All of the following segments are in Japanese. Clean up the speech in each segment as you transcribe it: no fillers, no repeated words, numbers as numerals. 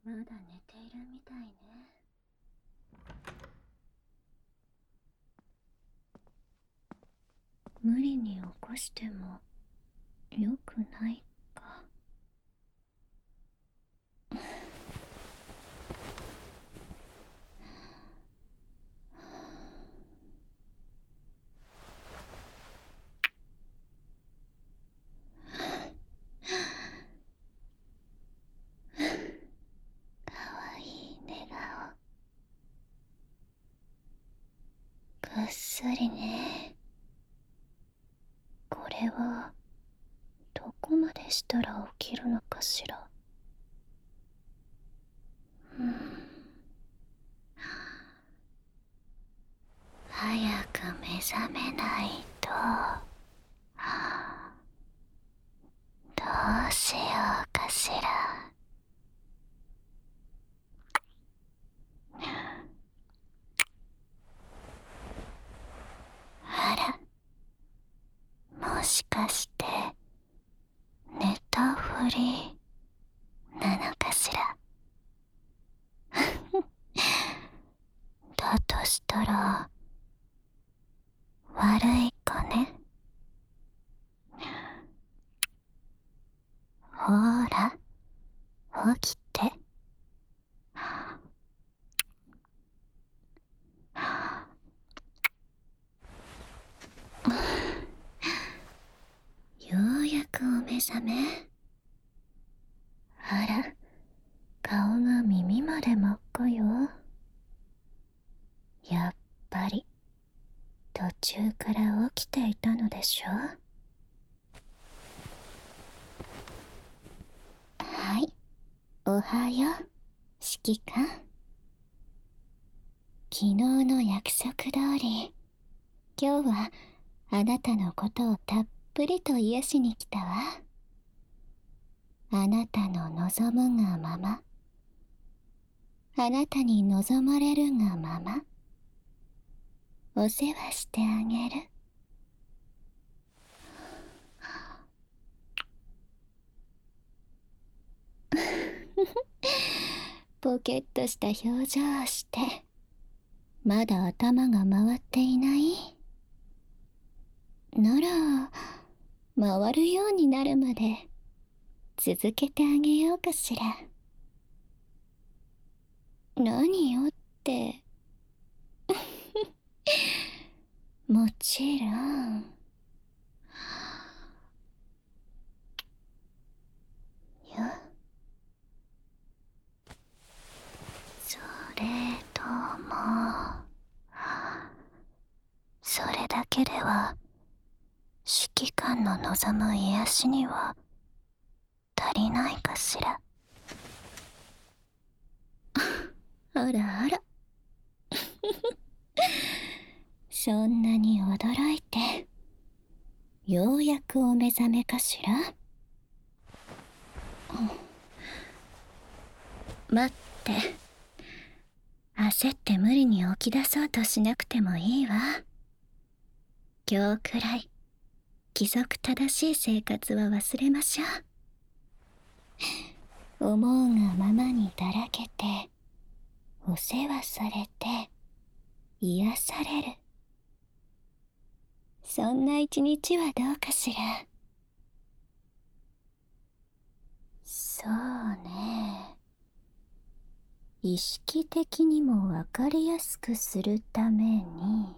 まだ寝ているみたいね。無理に起こしてもよくないか。かわいい寝顔。ぐっすりね。これはどこまでしたら起きるのかしら。早く目覚めないと。どうしようかしら。あら、もしかして寝たふりなのかしら。だとしたら悪いかね。ほーら、起きて。ようやくお目覚め。あら、顔が耳まで真っ赤よ。やっぱり途中から起きていたのでしょ。はい、おはよう、指揮官。昨日の約束通り、今日はあなたのことをたっぷりと癒しに来たわ。あなたの望むがまま、あなたに望まれるがまま、お世話してあげる。ポケッとした表情をして、まだ頭が回っていない？なら、回るようになるまで続けてあげようかしら。何よって。もちろん。よ。それとも、それだけでは指揮官の望む癒しには足りないかしら。あらあら。そんなに驚いて、ようやくお目覚めかしら。待って。焦って無理に起き出そうとしなくてもいいわ。今日くらい規則正しい生活は忘れましょう。思うがままにだらけて、お世話されて、癒される。そんな一日はどうかしら。そうね。意識的にもわかりやすくするために、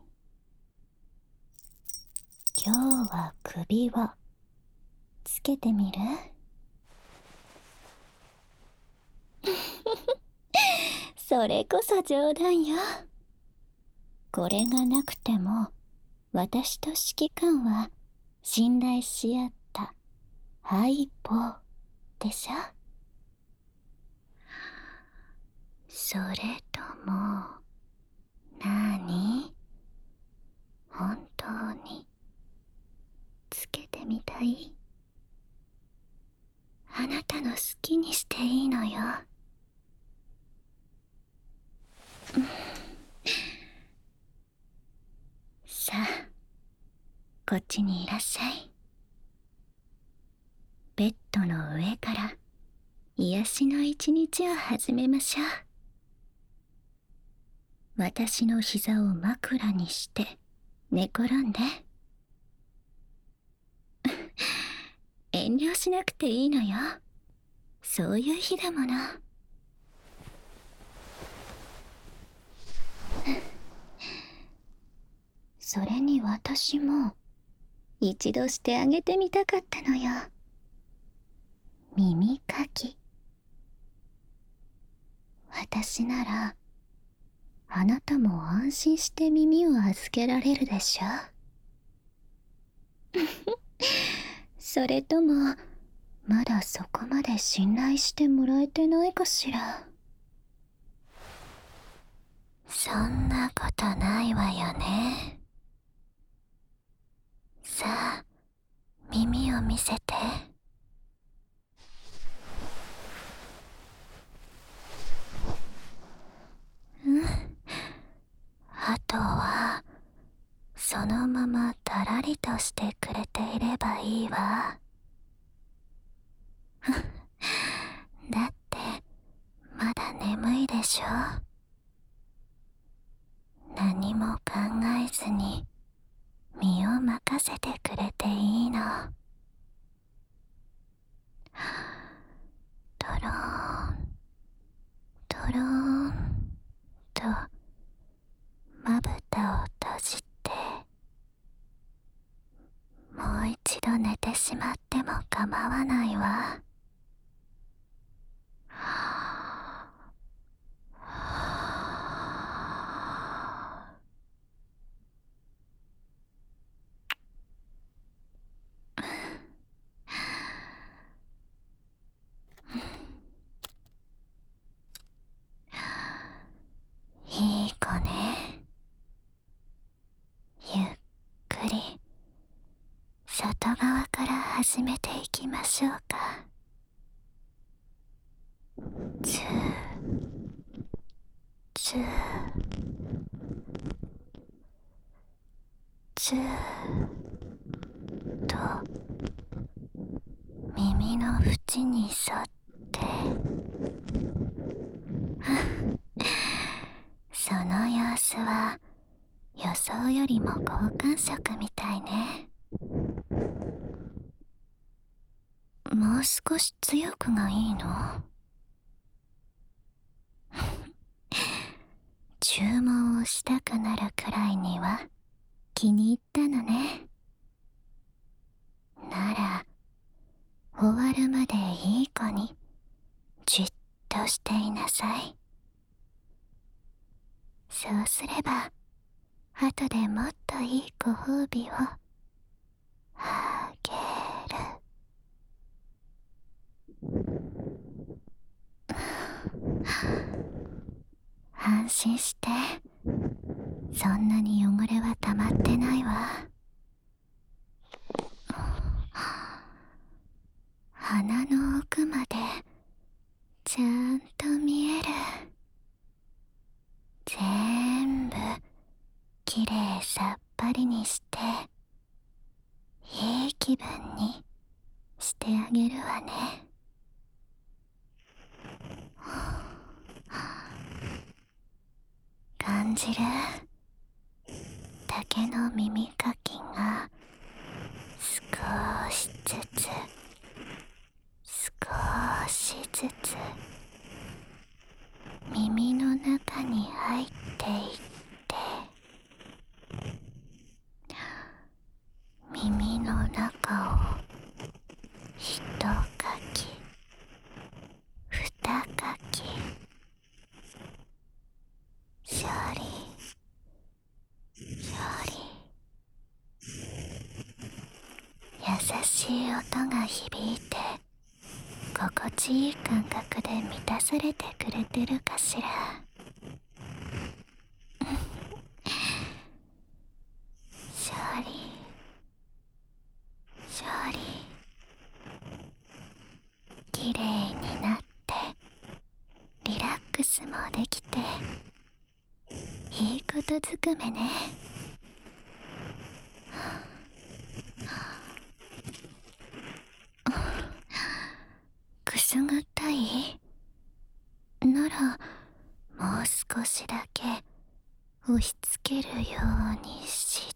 今日は首をつけてみる？それこそ冗談よ。これがなくても、私と指揮官は信頼し合ったハイポーでしょ。それとも、なに？本当につけてみたい？あなたの好きにしていいのよ。さあ、こっちにいらっしゃい。ベッドの上から癒しの一日を始めましょう。私の膝を枕にして寝転んで。遠慮しなくていいのよ。そういう日だもの。それに私も一度してあげてみたかったのよ。耳かき。私ならあなたも安心して耳を預けられるでしょ。それともまだそこまで信頼してもらえてないかしら。そんなことないわよね。さあ、耳を見せて。あとはそのままだらりとしてくれていればいいわ。だってまだ眠いでしょ。何も考えずに身を任せてくれていいの。ドローンドローンとまぶたを閉じて、もう一度寝てしまっても構わないわ。いい子ね。ゆっくり外側から始めていきましょうか。チューチューチューと耳の縁に沿ってその様子は予想よりも好感触みたいね。もう少し強くがいいの？注文をしたくなるくらいには気に入ったのね。なら終わるまでいい子にじっとしていなさい。そうすれば後でもっといいご褒美をあげる。安心して。そんなに汚れは溜まってないわ。鼻の奥までちゃんと見える。全部きれいさっぱりにしていい気分にしてあげるわね。感じる？竹の耳かきが少しずつ少しずつ耳の中に入っていって、耳の中を一かき二かきしょりしょり、優しい音が響いて心地いい感覚で満たされてくれてるかしら。しょりしょり、きれいになってリラックスもできていいことずくめね。くすぐったい？ 押し付けるようにして、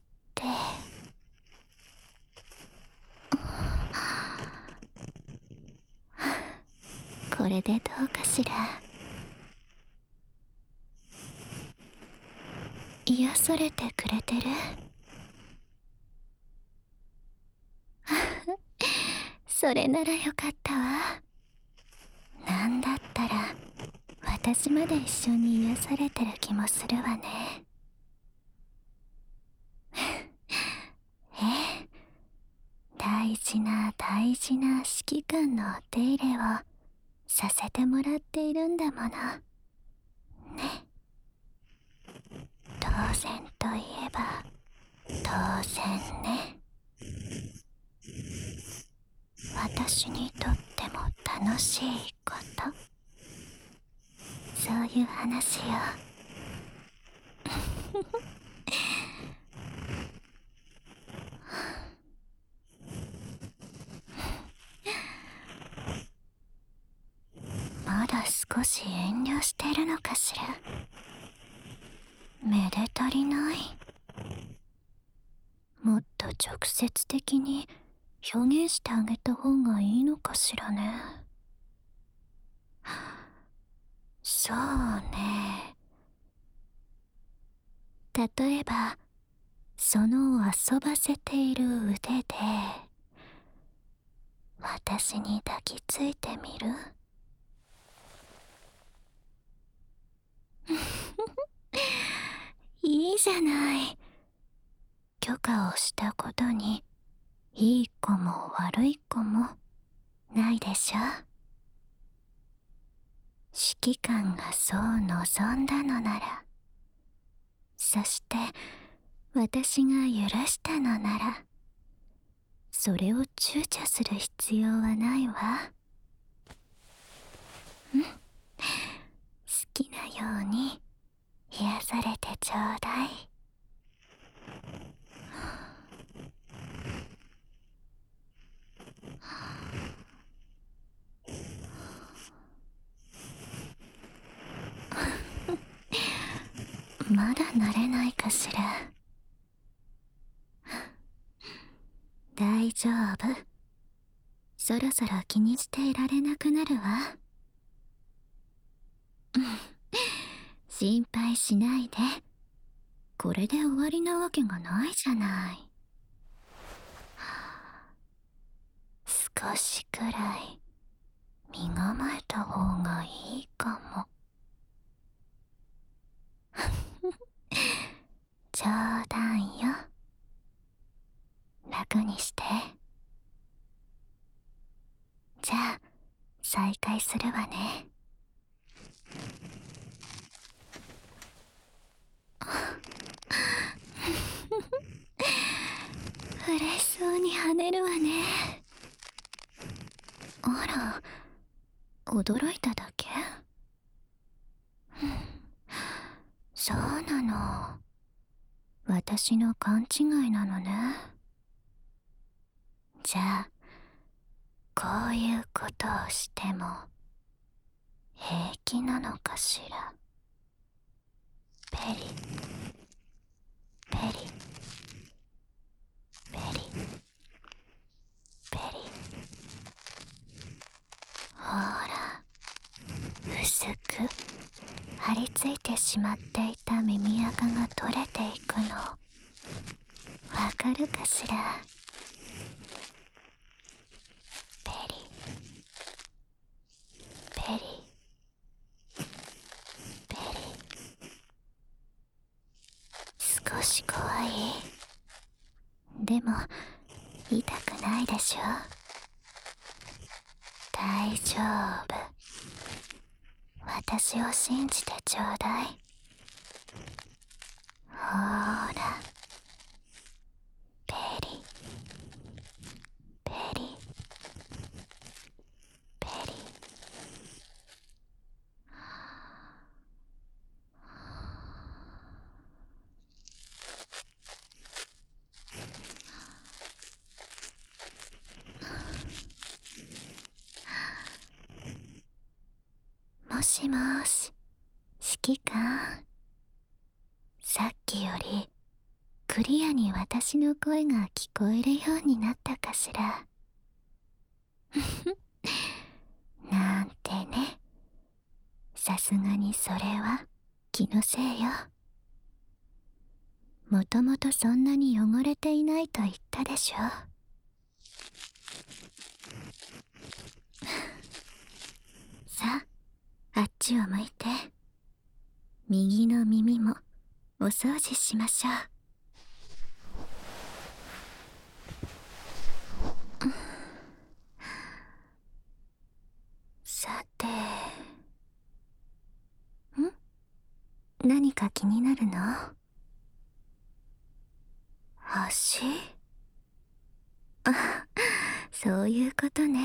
これでどうかしら。癒されてくれてる？それならよかったわ。なんだったら私まで一緒に癒されてる気もするわね。ええ、大事な大事な指揮官のお手入れをさせてもらっているんだものね。当然といえば当然ね。私にとっても楽しいこと、そういう話よ。まだ少し遠慮してるのかしら。めで足りない？もっと直接的に表現してあげた方がいいのかしらね。そうね。例えばその遊ばせている腕で私に抱きついてみる？いいじゃない。許可をしたことにいい子も悪い子もないでしょ。指揮官がそう望んだのなら、そして私が許したのなら、それを躊躇する必要はないわ。好きなように癒されてちょうだい。まだ慣れないかしら。大丈夫。そろそろ気にしていられなくなるわ。心配しないで。これで終わりなわけがないじゃない。少しくらい身構えた方がいいかも。冗談よ。楽にして。じゃあ再開するわね。嬉しそうに跳ねるわね。あら、驚いただけ？そうなの。私の勘違いなのね。じゃあこういうことをしても平気なのかしら。ペリペリペリペリ。ほら、薄く張り付いてしまっていた耳垢が取れていくの、わかるかしら。ペリペリペリ。少し怖い？でも痛くないでしょ。大丈夫。私を信じてちょうだい。ほーら、ペリペリペリ。もしもし、指揮官。さっきよりクリアに私の声が聞こえるようになったかしら。なんてね。さすがにそれは気のせいよ。もともとそんなに汚れていないと言ったでしょ。さあ、あっちを向いて。右の耳もお掃除しましょう。さて、何か気になるの？足？あ、そういうことね。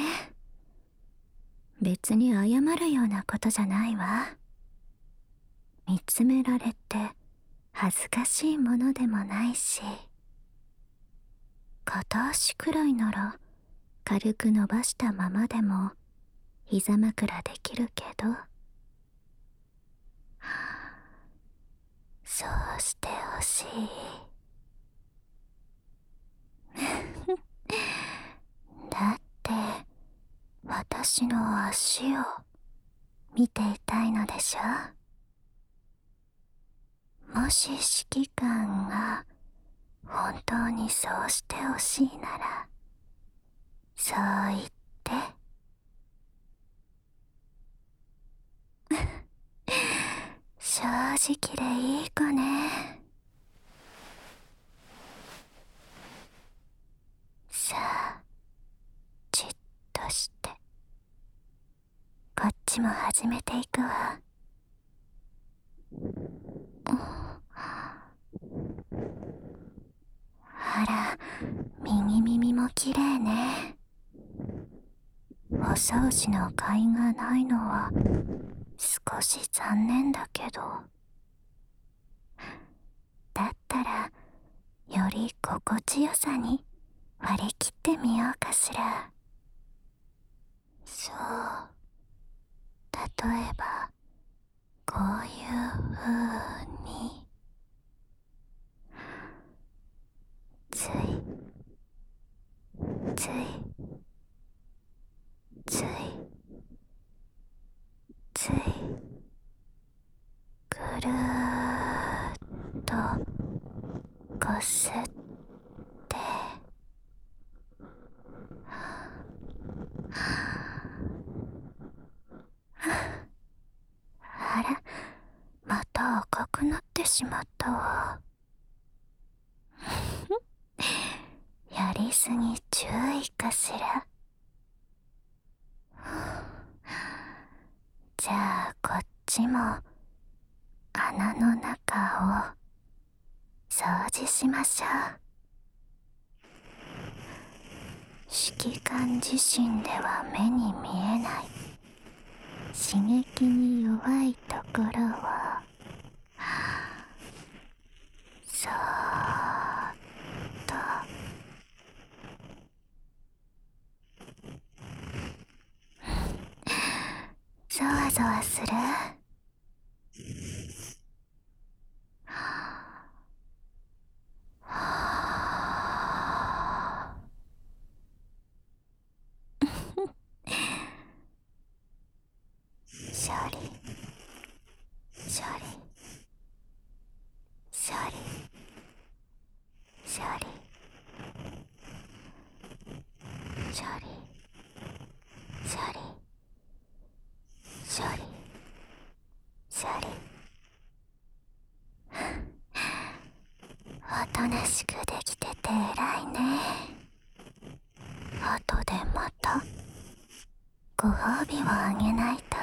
別に謝るようなことじゃないわ。見つめられて恥ずかしいものでもないし、片足くらいなら軽く伸ばしたままでも膝枕できるけど、そうしてほしい。だって私の足を見ていたいのでしょ。もし指揮官が本当にそうしてほしいなら、そう言って。正直でいい子ね。さあ、じっとして。こっちも始めていくわ。あら、右耳もきれいね。お掃除の甲斐がないのは少し残念だけど、だったらより心地よさに割り切ってみようかしら。そう、例えばこういう風についついついついぐるーっとこすって、あら、また赤くなってしまったわ。やりすぎ注意かしら。じゃあこっちも穴の中を掃除しましょう。指揮官自身では目に見えない刺激に弱いところをそーっと。ゾワゾワする？処理処理処理処理処理処理処理処理。おとなしくできてて偉いね。後でまたご褒美をあげないと。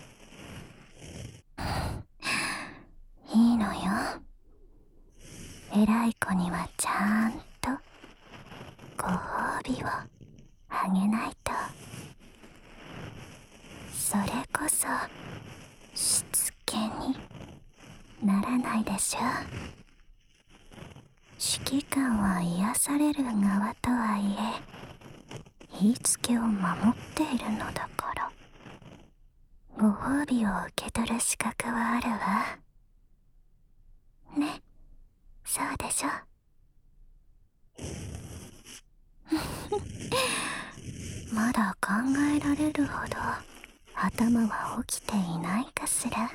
いいのよ。偉い子にはちゃんとご褒美をあげないと。それこそしつけにならないでしょ。指揮官は癒される側とはいえ言いつけを守っているのだから、ご褒美を受け取る資格はあるわね。 そうでしょ。まだ考えられるほど頭は起きていないかしら。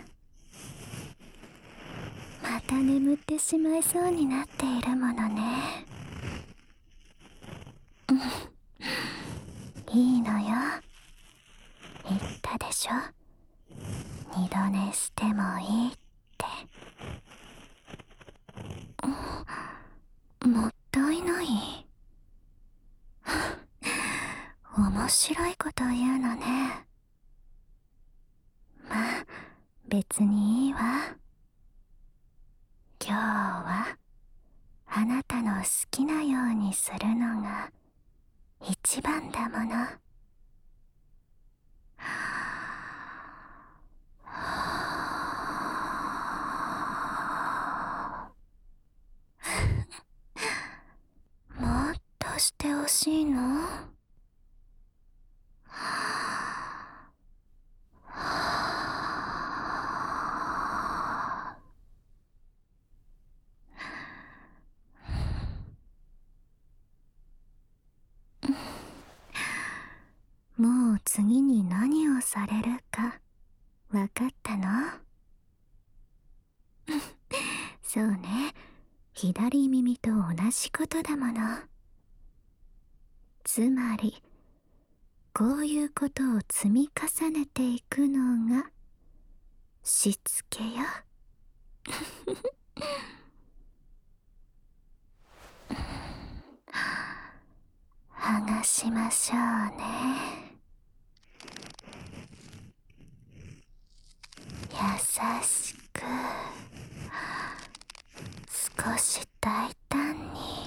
また眠ってしまいそうになっているものね。いいのよ。言ったでしょ。二度寝してもいいって。もったいない。面白いこと言うのね。まあ別にいいわ。今日はあなたの好きなようにするのが一番だもの。もっとしてほしいの？もう次に何をされるかわかったの？そうね、左耳と同じことだもの。つまりこういうことを積み重ねていくのがしつけよ。剥がしましょうね。優しく、少し大胆に。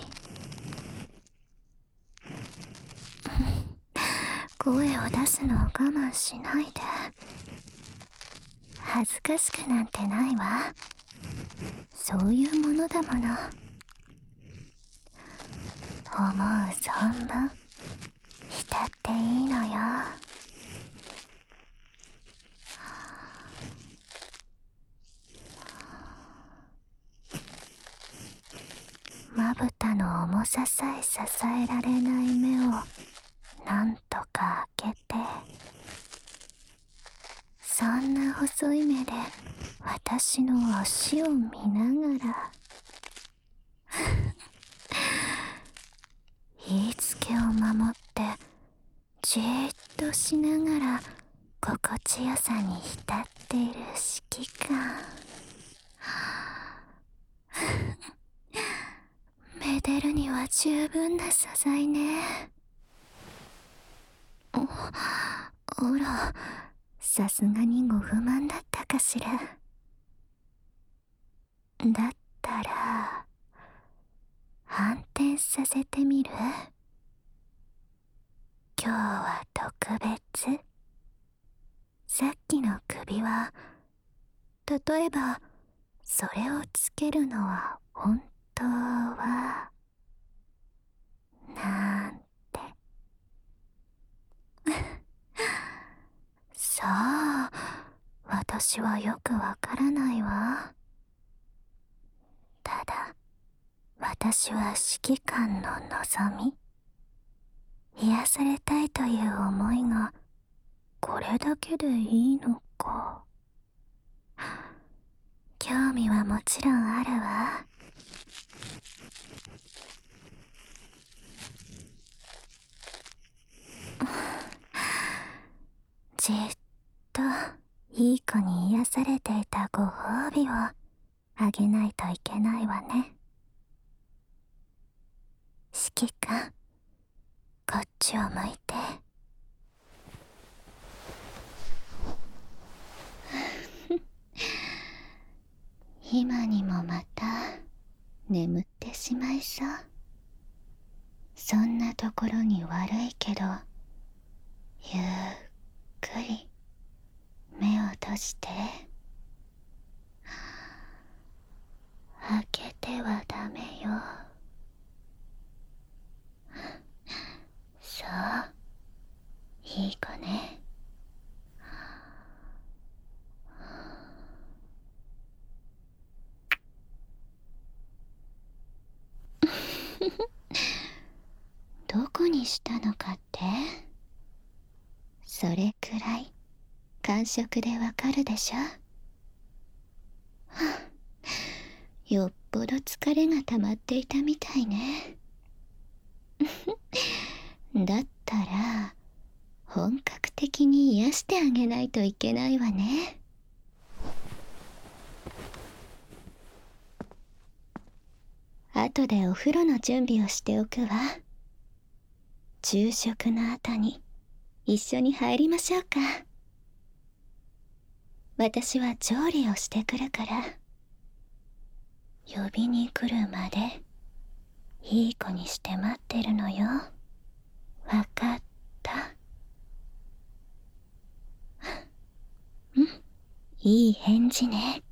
声を出すのを我慢しないで。恥ずかしくなんてないわ。そういうものだもの。思う存分浸っていいのよ。まぶたの重ささえ支えられない目をなんとか開けて、そんな細い目で私の足を見ながら言いつけを守ってじーっとしながら心地よさに浸っている指揮官。めでるには十分な素材ね。あら、さすがにご不満だったかしら。だったら反転させてみる？今日は特別。さっきの首は、例えばそれをつけるのは本当はなんて。さあ、私はよくわからないわ。ただ私は指揮官の望み、癒されたいという思いがこれだけでいいのか。興味はもちろんあるわ。じっといい子に癒されていたご褒美をあげないといけないわね。指揮官、こっちを向いて。今にもまた眠ってしまいそう。そんなところに悪いけど、ゆっくり目を閉じて。開けてはダメよ。そう、いい子ね。 どこにしたのかって？それくらい感触でわかるでしょ。はあ、よっぽど疲れが溜まっていたみたいね。だったら本格的に癒してあげないといけないわね。後でお風呂の準備をしておくわ。昼食の後に一緒に入りましょうか。私は調理をしてくるから、呼びに来るまでいい子にして待ってるのよ。わかった？うん、いい返事ね。